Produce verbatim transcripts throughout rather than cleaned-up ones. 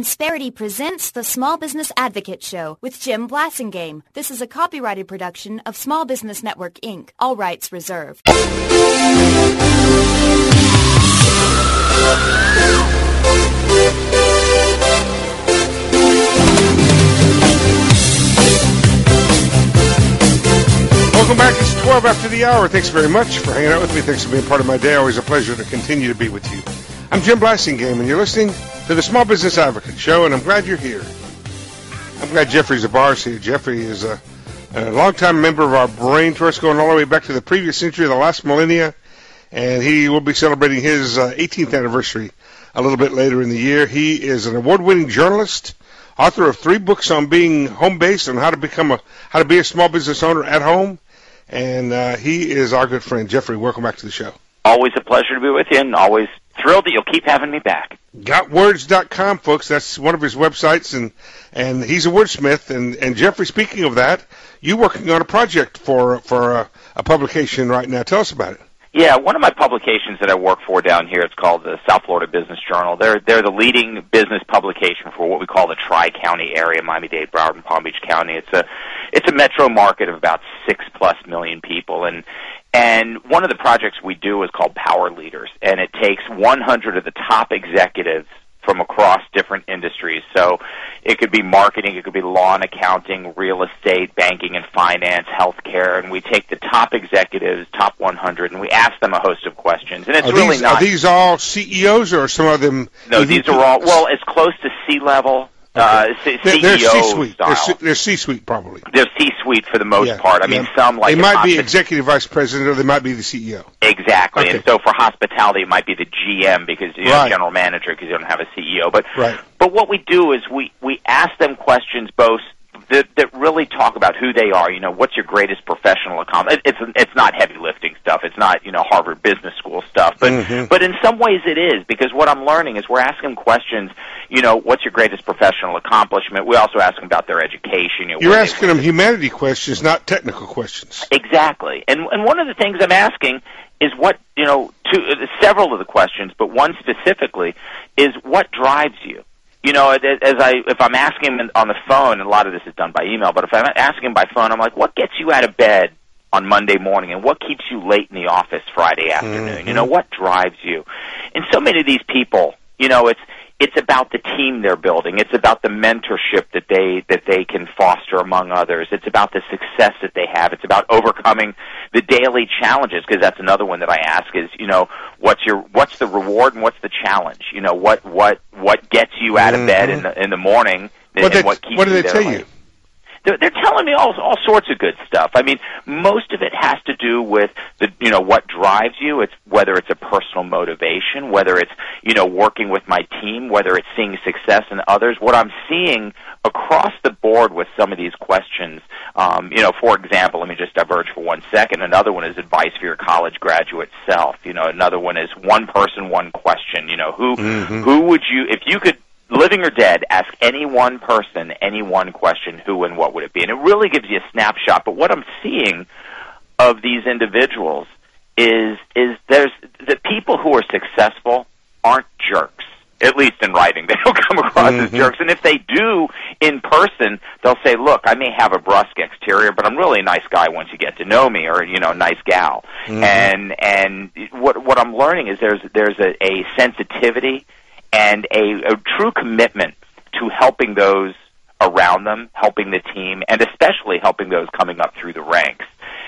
Insperity presents the Small Business Advocate Show with Jim Blasingame. This is a copyrighted production of Small Business Network, Incorporated. All rights reserved. Welcome back. It's twelve after the hour. Thanks very much for hanging out with me. Thanks for being part of my day. Always a pleasure to continue to be with you. I'm Jim Blasingame, and you're listening to the Small Business Advocate Show, and I'm glad you're here. I'm glad Jeffrey Zabar's here. Jeffrey is a, a longtime member of our Brain Trust, going all the way back to the previous century, the last millennia, and he will be celebrating his uh, eighteenth anniversary a little bit later in the year. He is an award-winning journalist, author of three books on being home-based and how to become a how to be a small business owner at home, and uh, he is our good friend. Jeffrey, welcome back to the show. Always a pleasure to be with you, and always thrilled that you'll keep having me back. got words dot com, folks. That's one of his websites, and, and he's a wordsmith. And, and Jeffrey, speaking of that, you're working on a project for for a, a publication right now. Tell us about it. Yeah, one of my publications that I work for down here, it's called the South Florida Business Journal. They're they're the leading business publication for what we call the Tri-County area, Miami-Dade, Broward, and Palm Beach County. It's a it's a metro market of about six plus million people, and and one of the projects we do is called Power Leaders, and it takes one hundred of the top executives from across different industries. So it could be marketing, it could be law and accounting, real estate, banking and finance, healthcare, and we take the top executives, top one hundred, and we ask them a host of questions. And it's are really these, not... Are these all C E Os, or are some of them... No, these are all, well, as close to C-level, okay. uh, C- they're, they're C E O C-suite. style. They're, C- they're C-suite, probably. They're C-suite for the most yeah, part. I yeah. mean, some like... They might be hospi- executive vice president, or they might be the C E O. Exactly. Okay. And so for hospitality, it might be the G M, because you know, Right. general manager, because you don't have a C E O. But Right. but what we do is we, we ask them questions both that, that really talk about who they are. You know, what's your greatest professional accomplishment? It's it's not heavy lifting stuff. It's not, you know, Harvard Business School stuff. But Mm-hmm. but in some ways it is, because what I'm learning is we're asking questions. You know, what's your greatest professional accomplishment? We also ask them about their education. You know, You're where they asking them humanity questions, not technical questions. Exactly. And and one of the things I'm asking is what, you know, to, uh, several of the questions, but one specifically is what drives you? You know, as I, if I'm asking him on the phone, and a lot of this is done by email, but if I'm asking him by phone, I'm like, what gets you out of bed on Monday morning, and what keeps you late in the office Friday afternoon? Mm-hmm. You know, what drives you? And so many of these people, you know, it's it's about the team they're building. It's about the mentorship that they that they can foster among others. It's about the success that they have. It's about overcoming the daily challenges, because that's another one that I ask is, you know, what's your what's the reward and what's the challenge? You know, what what what gets you out of bed in the in the morning, and What, they, what keeps what do you they there tell late? you? They're, they're telling me all all sorts of good stuff. I mean, most of it has to do with the you know what drives you. It's whether it's a personal motivation, whether it's you know working with my team, whether it's seeing success in others. What I'm seeing across the board with some of these questions, um, you know, for example, let me just diverge for one second. Another one is advice for your college graduate self. You know, another one is one person, one question. You know, who Mm-hmm. who would you, if you could, living or dead, ask any one person any one question, who and what would it be? And it really gives you a snapshot. But what I'm seeing of these individuals is is there's the people who are successful aren't jerks, at least in writing. They don't come across Mm-hmm. as jerks. And if they do in person, they'll say, look, I may have a brusque exterior, but I'm really a nice guy once you get to know me, or, you know, nice gal. Mm-hmm. And and what what I'm learning is there's there's a, a sensitivity and a, a true commitment to helping those around them, helping the team, and especially helping those coming up through the ranks.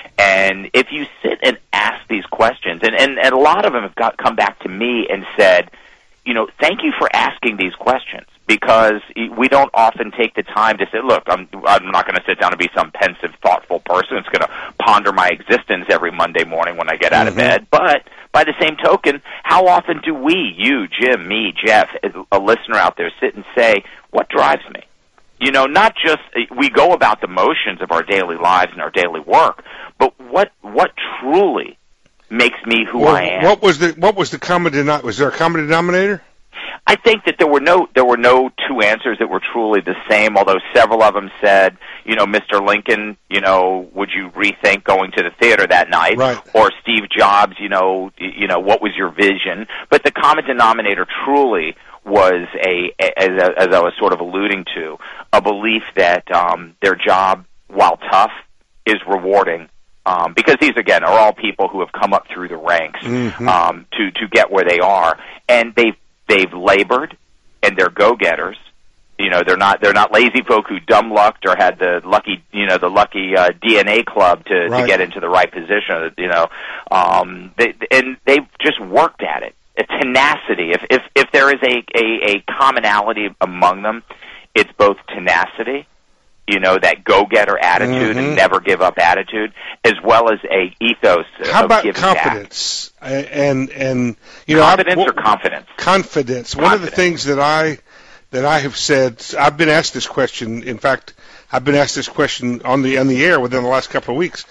And if you sit and ask these questions, and, and, and a lot of them have got, come back to me and said, you know, thank you for asking these questions, because we don't often take the time to say, look, I'm, I'm not going to sit down and be some pensive, thoughtful person that's going to ponder my existence every Monday morning when I get out mm-hmm. of bed. But by the same token, how often do we, you, Jim, me, Jeff, a listener out there, sit and say, what drives me? You know, not just we go about the motions of our daily lives and our daily work, but what what truly makes me who well, I am. What was the what was the common denominator? Was there a common denominator? I think that there were no there were no two answers that were truly the same, although several of them said, you know, Mister Lincoln, you know, would you rethink going to the theater that night? Right. Or Steve Jobs, you know, you know, what was your vision? But the common denominator truly was a, as, as I was sort of alluding to, a belief that um, their job, while tough, is rewarding. Um, because these, again, are all people who have come up through the ranks mm-hmm. um, to, to get where they are. And they've, they've labored, and they're go-getters. You know, they're not they're not lazy folk who dumb lucked or had the lucky you know the lucky uh, D N A club to, right. to get into the right position. You know, um, they, and they've just worked at it. A tenacity. If if if there is a, a, a commonality among them, it's both tenacity, you know, that go-getter attitude mm-hmm. and never give up attitude, as well as a ethos. How of about giving confidence back. and and you know confidence I, or confidence? Confidence. One confidence. of the things that I that I have said, I've been asked this question. In fact, I've been asked this question on the on the air within the last couple of weeks.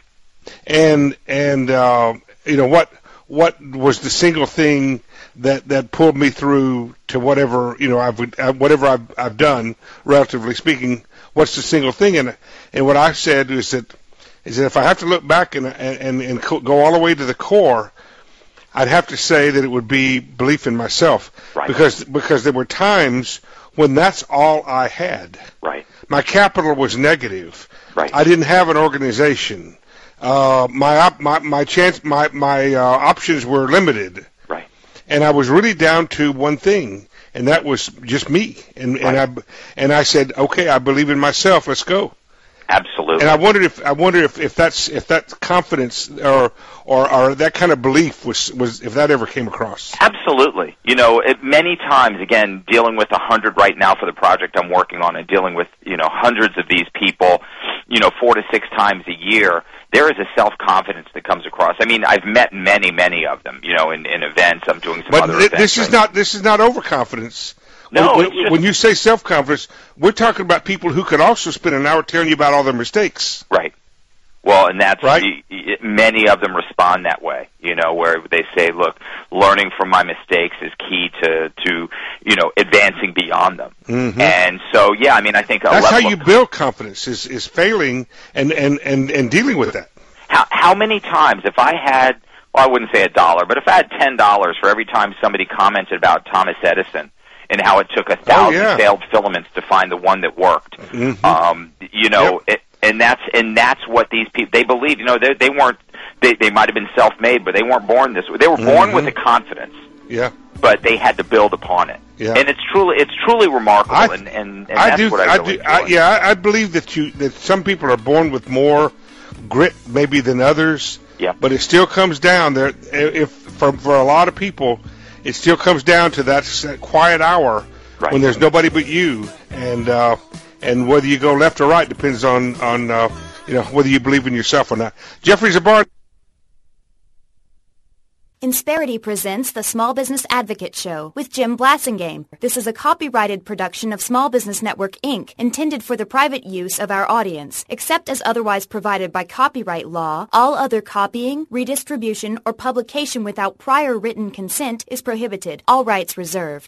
And and uh, you know what what was the single thing that, that pulled me through to whatever you know I've whatever I've I've done, relatively speaking. What's the single thing? And and what I've said is that is that if I have to look back and and and go all the way to the core, I'd have to say that it would be belief in myself, right. because because there were times when that's all I had. Right. My capital was negative. Right. I didn't have an organization. Uh, my op- my my chance my my uh, options were limited. Right. And I was really down to one thing, and that was just me. And right. and I and I said, okay, I believe in myself. Let's go. Absolutely. And I wondered if I wonder if, if that's if that confidence or, or or that kind of belief was was if that ever came across. Absolutely. You know, it, many times, again, dealing with a hundred right now for the project I'm working on, and dealing with you know hundreds of these people, you know, four to six times a year, there is a self confidence that comes across. I mean, I've met many, many of them. You know, in, in events. I'm doing some but other th- events. this is right not this is not overconfidence. No, when, it's just, when you say self-confidence, we're talking about people who could also spend an hour telling you about all their mistakes. Right. Well, and that's right. y- y- many of them respond that way. You know, where they say, "Look, learning from my mistakes is key to, to you know, advancing beyond them." Mm-hmm. And so, yeah, I mean, I think a that's how level you of, build confidence is is failing and, and, and, and dealing with that. How how many times, if I had, well, I wouldn't say a dollar, but if I had ten dollars for every time somebody commented about Thomas Edison and how it took a thousand oh, yeah. failed filaments to find the one that worked. Mm-hmm. Um, you know, yep. it, and that's and that's what these people they believe. You know, they they weren't they they might have been self-made, but they weren't born this way. They were born mm-hmm. with a confidence. Yeah. But they had to build upon it. Yeah. And it's truly it's truly remarkable. I, and, and, and I that's do, what I, I really do. I, yeah, I, I believe that you that some people are born with more grit maybe than others. Yeah. But it still comes down there. If for for a lot of people, it still comes down to that, that quiet hour. Right. When there's nobody but you, and uh, and whether you go left or right depends on on uh, you know whether you believe in yourself or not. Jeffrey Zabar. Insperity presents the Small Business Advocate Show with Jim Blasingame. This is a copyrighted production of Small Business Network, Incorporated, intended for the private use of our audience. Except as otherwise provided by copyright law, all other copying, redistribution, or publication without prior written consent is prohibited. All rights reserved.